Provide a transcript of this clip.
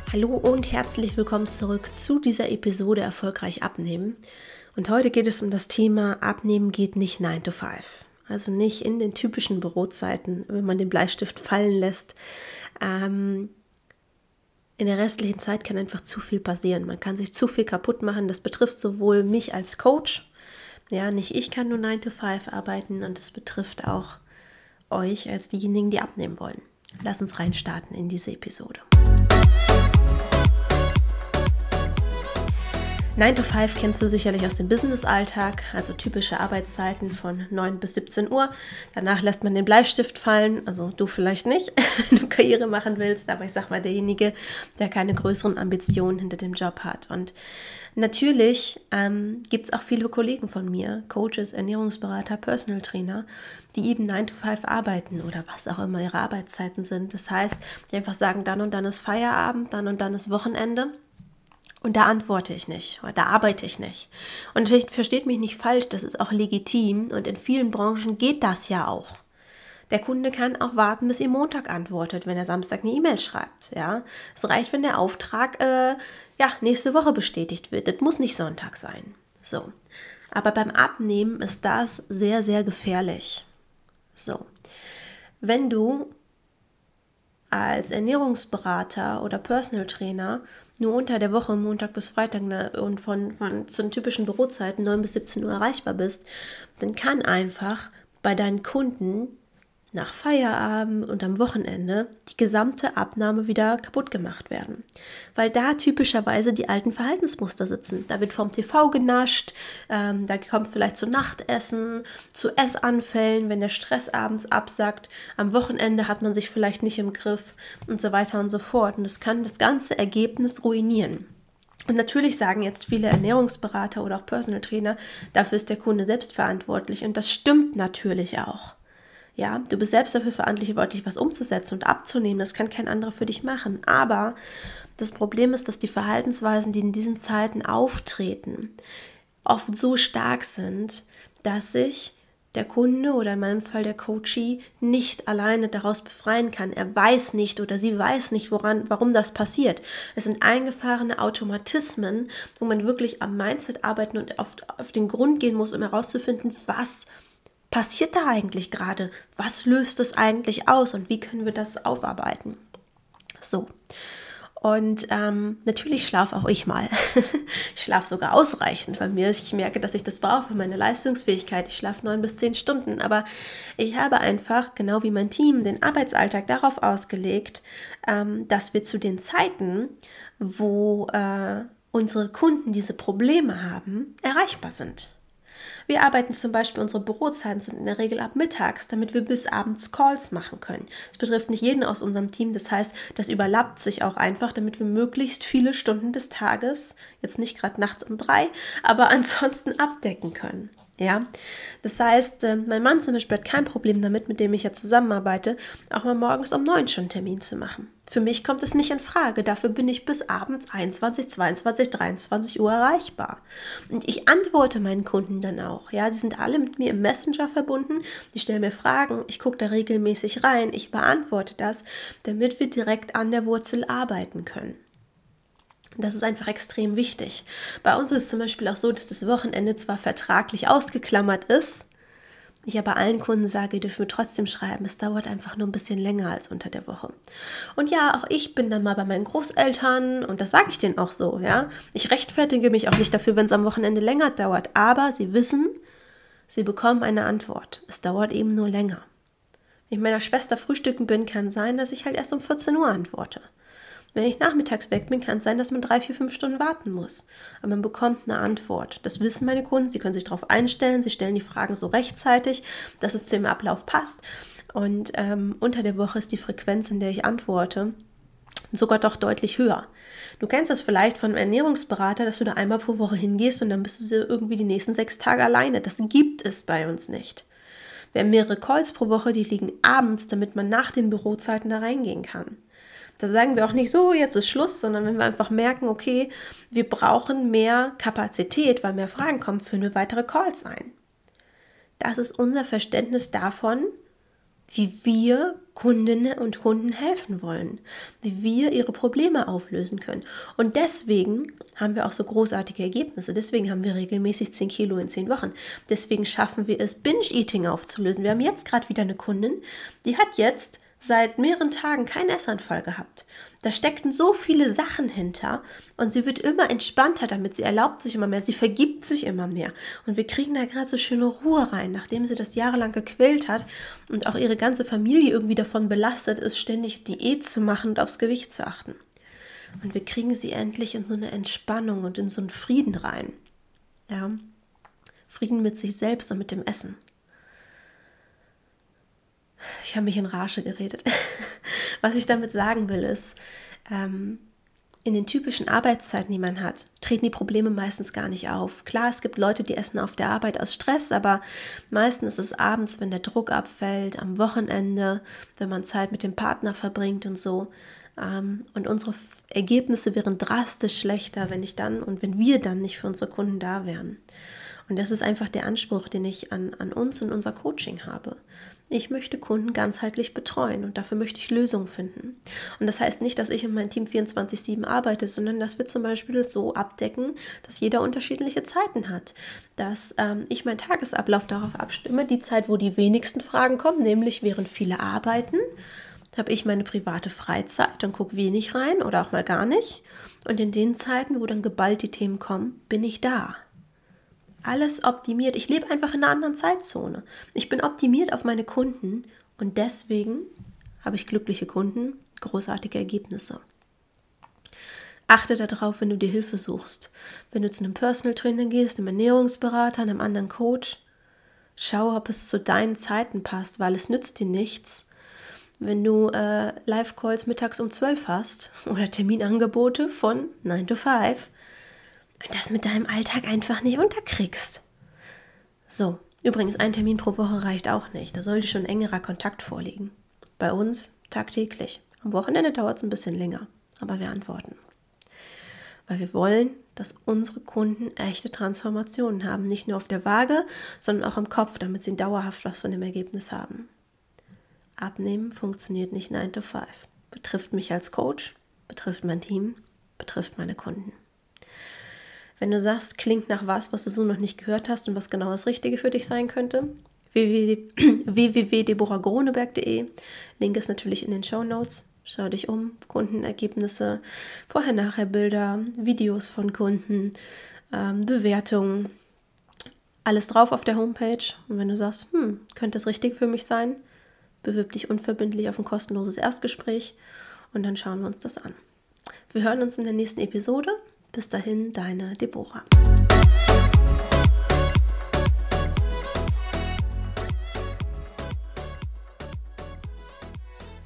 Hallo und herzlich willkommen zurück zu dieser Episode Erfolgreich abnehmen. Und heute geht es um das Thema Abnehmen geht nicht 9 to 5. Also nicht in den typischen Bürozeiten, wenn man den Bleistift fallen lässt. In der restlichen Zeit kann einfach zu viel passieren. Man kann sich zu viel kaputt machen. Das betrifft sowohl mich als Coach, ja, nicht ich kann nur 9 to 5 arbeiten, und es betrifft auch euch als diejenigen, die abnehmen wollen. Lass uns reinstarten in diese Episode. 9 to 5 kennst du sicherlich aus dem Business-Alltag, also typische Arbeitszeiten von 9 bis 17 Uhr. Danach lässt man den Bleistift fallen, also du vielleicht nicht, wenn du Karriere machen willst, aber ich sag mal derjenige, der keine größeren Ambitionen hinter dem Job hat. Und natürlich gibt es auch viele Kollegen von mir, Coaches, Ernährungsberater, Personal Trainer, die eben 9 to 5 arbeiten oder was auch immer ihre Arbeitszeiten sind. Das heißt, die einfach sagen, dann und dann ist Feierabend, dann und dann ist Wochenende. Und da antworte ich nicht, oder da arbeite ich nicht. Und natürlich versteht mich nicht falsch, das ist auch legitim und in vielen Branchen geht das ja auch. Der Kunde kann auch warten, bis ihr Montag antwortet, wenn er Samstag eine E-Mail schreibt. Ja? Es reicht, wenn der Auftrag nächste Woche bestätigt wird. Das muss nicht Sonntag sein. So. Aber beim Abnehmen ist das sehr, sehr gefährlich. So. Wenn du als Ernährungsberater oder Personal Trainer nur unter der Woche, Montag bis Freitag und von zu den typischen Bürozeiten 9 bis 17 Uhr erreichbar bist, dann kann einfach bei deinen Kunden nach Feierabend und am Wochenende die gesamte Abnahme wieder kaputt gemacht werden. Weil da typischerweise die alten Verhaltensmuster sitzen. Da wird vom TV genascht, da kommt vielleicht zu Nachtessen, zu Essanfällen, wenn der Stress abends absackt. Am Wochenende hat man sich vielleicht nicht im Griff und so weiter und so fort. Und das kann das ganze Ergebnis ruinieren. Und natürlich sagen jetzt viele Ernährungsberater oder auch Personal Trainer, dafür ist der Kunde selbst verantwortlich. Und das stimmt natürlich auch. Ja, du bist selbst dafür verantwortlich, was umzusetzen und abzunehmen. Das kann kein anderer für dich machen. Aber das Problem ist, dass die Verhaltensweisen, die in diesen Zeiten auftreten, oft so stark sind, dass sich der Kunde oder in meinem Fall der Coachee nicht alleine daraus befreien kann. Er weiß nicht oder sie weiß nicht, warum das passiert. Es sind eingefahrene Automatismen, wo man wirklich am Mindset arbeiten und auf den Grund gehen muss, um herauszufinden, was passiert da eigentlich gerade? Was löst es eigentlich aus und wie können wir das aufarbeiten? So. Und natürlich schlafe auch ich mal. Ich schlafe sogar ausreichend bei mir. Ich merke, dass ich das brauche für meine Leistungsfähigkeit. Ich schlafe 9 bis 10 Stunden. Aber ich habe einfach, genau wie mein Team, den Arbeitsalltag darauf ausgelegt, dass wir zu den Zeiten, wo unsere Kunden diese Probleme haben, erreichbar sind. Wir arbeiten zum Beispiel, unsere Bürozeiten sind in der Regel ab mittags, damit wir bis abends Calls machen können. Das betrifft nicht jeden aus unserem Team, das heißt, das überlappt sich auch einfach, damit wir möglichst viele Stunden des Tages, jetzt nicht gerade nachts um 3, aber ansonsten abdecken können. Ja, das heißt, mein Mann zum Beispiel hat kein Problem damit, mit dem ich ja zusammenarbeite, auch mal morgens um 9 schon einen Termin zu machen. Für mich kommt es nicht in Frage, dafür bin ich bis abends 21, 22, 23 Uhr erreichbar. Und ich antworte meinen Kunden dann auch, ja, die sind alle mit mir im Messenger verbunden, die stellen mir Fragen, ich gucke da regelmäßig rein, ich beantworte das, damit wir direkt an der Wurzel arbeiten können. Das ist einfach extrem wichtig. Bei uns ist es zum Beispiel auch so, dass das Wochenende zwar vertraglich ausgeklammert ist, ich aber allen Kunden sage, ihr dürft mir trotzdem schreiben, es dauert einfach nur ein bisschen länger als unter der Woche. Und ja, auch ich bin dann mal bei meinen Großeltern und das sage ich denen auch so, ja. Ich rechtfertige mich auch nicht dafür, wenn es am Wochenende länger dauert, aber sie wissen, sie bekommen eine Antwort. Es dauert eben nur länger. Wenn ich mit meiner Schwester frühstücken bin, kann sein, dass ich halt erst um 14 Uhr antworte. Wenn ich nachmittags weg bin, kann es sein, dass man 3, 4, 5 Stunden warten muss. Aber man bekommt eine Antwort. Das wissen meine Kunden, sie können sich darauf einstellen, sie stellen die Fragen so rechtzeitig, dass es zu ihrem Ablauf passt. Und unter der Woche ist die Frequenz, in der ich antworte, sogar doch deutlich höher. Du kennst das vielleicht von einem Ernährungsberater, dass du da einmal pro Woche hingehst und dann bist du irgendwie die nächsten 6 Tage alleine. Das gibt es bei uns nicht. Wir haben mehrere Calls pro Woche, die liegen abends, damit man nach den Bürozeiten da reingehen kann. Da sagen wir auch nicht so, jetzt ist Schluss, sondern wenn wir einfach merken, okay, wir brauchen mehr Kapazität, weil mehr Fragen kommen, führen wir weitere Calls ein. Das ist unser Verständnis davon, wie wir Kundinnen und Kunden helfen wollen, wie wir ihre Probleme auflösen können. Und deswegen haben wir auch so großartige Ergebnisse. Deswegen haben wir regelmäßig 10 Kilo in 10 Wochen. Deswegen schaffen wir es, Binge-Eating aufzulösen. Wir haben jetzt gerade wieder eine Kundin, die hat jetzt seit mehreren Tagen keinen Essanfall gehabt. Da steckten so viele Sachen hinter und sie wird immer entspannter damit. Sie erlaubt sich immer mehr, sie vergibt sich immer mehr. Und wir kriegen da gerade so schöne Ruhe rein, nachdem sie das jahrelang gequält hat und auch ihre ganze Familie irgendwie davon belastet ist, ständig Diät zu machen und aufs Gewicht zu achten. Und wir kriegen sie endlich in so eine Entspannung und in so einen Frieden rein. Ja? Frieden mit sich selbst und mit dem Essen. Ich habe mich in Rage geredet. Was ich damit sagen will, ist, in den typischen Arbeitszeiten, die man hat, treten die Probleme meistens gar nicht auf. Klar, es gibt Leute, die essen auf der Arbeit aus Stress, aber meistens ist es abends, wenn der Druck abfällt, am Wochenende, wenn man Zeit mit dem Partner verbringt und so. Und unsere Ergebnisse wären drastisch schlechter, wenn wir dann nicht für unsere Kunden da wären. Und das ist einfach der Anspruch, den ich an uns und unser Coaching habe. Ich möchte Kunden ganzheitlich betreuen und dafür möchte ich Lösungen finden. Und das heißt nicht, dass ich in meinem Team 24/7 arbeite, sondern dass wir zum Beispiel so abdecken, dass jeder unterschiedliche Zeiten hat. Dass ich meinen Tagesablauf darauf abstimme, die Zeit, wo die wenigsten Fragen kommen, nämlich während viele arbeiten, habe ich meine private Freizeit und gucke wenig rein oder auch mal gar nicht. Und in den Zeiten, wo dann geballt die Themen kommen, bin ich da. Alles optimiert. Ich lebe einfach in einer anderen Zeitzone. Ich bin optimiert auf meine Kunden und deswegen habe ich glückliche Kunden, großartige Ergebnisse. Achte darauf, wenn du dir Hilfe suchst. Wenn du zu einem Personal Trainer gehst, einem Ernährungsberater, einem anderen Coach, schau, ob es zu deinen Zeiten passt, weil es nützt dir nichts, wenn du Live-Calls mittags um 12 hast oder Terminangebote von 9 to 5, und das mit deinem Alltag einfach nicht unterkriegst. So, übrigens, ein Termin pro Woche reicht auch nicht. Da sollte schon engerer Kontakt vorliegen. Bei uns tagtäglich. Am Wochenende dauert es ein bisschen länger, aber wir antworten. Weil wir wollen, dass unsere Kunden echte Transformationen haben. Nicht nur auf der Waage, sondern auch im Kopf, damit sie dauerhaft was von dem Ergebnis haben. Abnehmen funktioniert nicht 9 to 5. Betrifft mich als Coach, betrifft mein Team, betrifft meine Kunden. Wenn du sagst, klingt nach was du so noch nicht gehört hast und was genau das Richtige für dich sein könnte, www.deborahgroneberg.de. Link ist natürlich in den Shownotes. Schau dich um, Kundenergebnisse, Vorher-Nachher-Bilder, Videos von Kunden, Bewertungen, alles drauf auf der Homepage. Und wenn du sagst, könnte das richtig für mich sein, bewirb dich unverbindlich auf ein kostenloses Erstgespräch und dann schauen wir uns das an. Wir hören uns in der nächsten Episode. Bis dahin, deine Deborah.